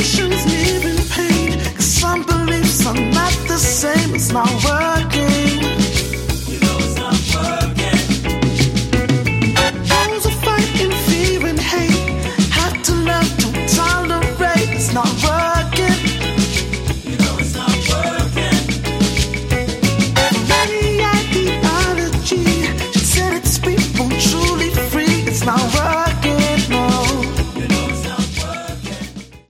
emotions live in pain. 'Cause some beliefs are not the same as my world.